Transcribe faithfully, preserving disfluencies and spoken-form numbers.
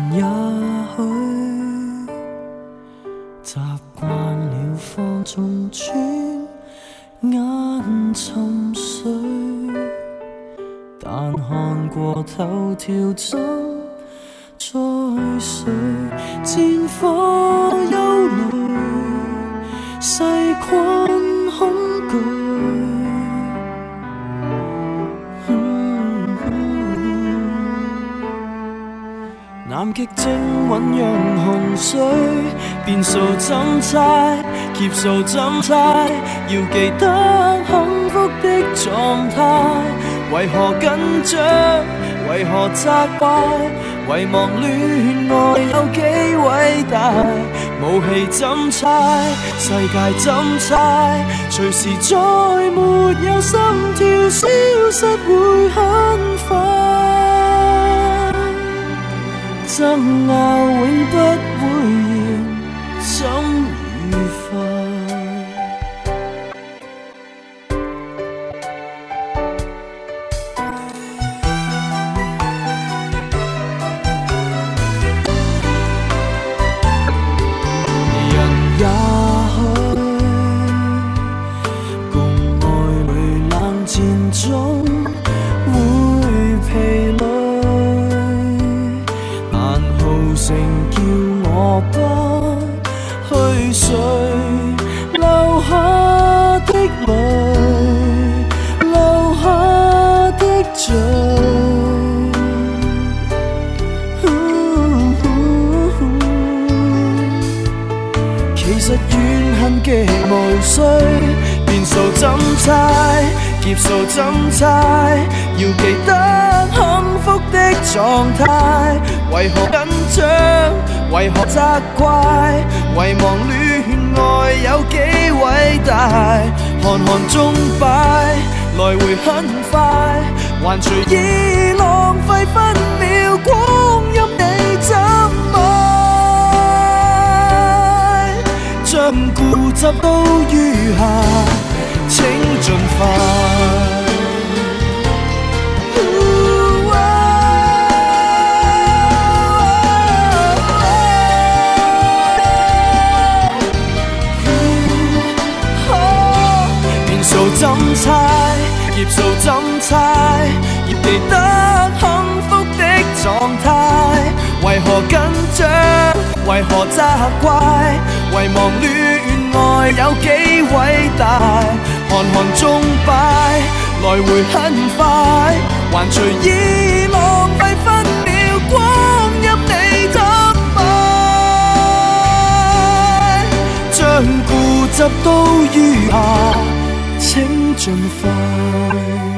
也許習慣了放縱轉眼沉睡，但看過頭條怎再睡？戰火憂慮，細菌恐懼。南極正醞釀洪水，變數怎猜，劫數怎猜？要記得幸福的狀態。為何緊張？為何責怪？遺忘戀愛有幾偉大？武器怎猜？世界怎猜？隨時再沒有心跳，消失會很快。爭拗永不會言怎愉快。人也許共愛侶冷戰中會疲累，成叫我不去睡，留下的淚，留下的罪。其實怨恨極無需，變數怎猜，劫數怎猜？要記得幸福的狀態。為何緊張？為何責怪？遺忘戀愛有幾偉大？看看鐘擺，來回很快，還隨意浪費分秒光陰，你怎愛？將固執都於下，請盡快。怎猜？劫數怎猜？要記得幸福的狀態。為何緊張？為何責怪？遺忘戀愛有幾偉大？看看鐘擺，來回很快，還隨意浪費分秒光陰，你怎愛？將固執都於下，請盡快。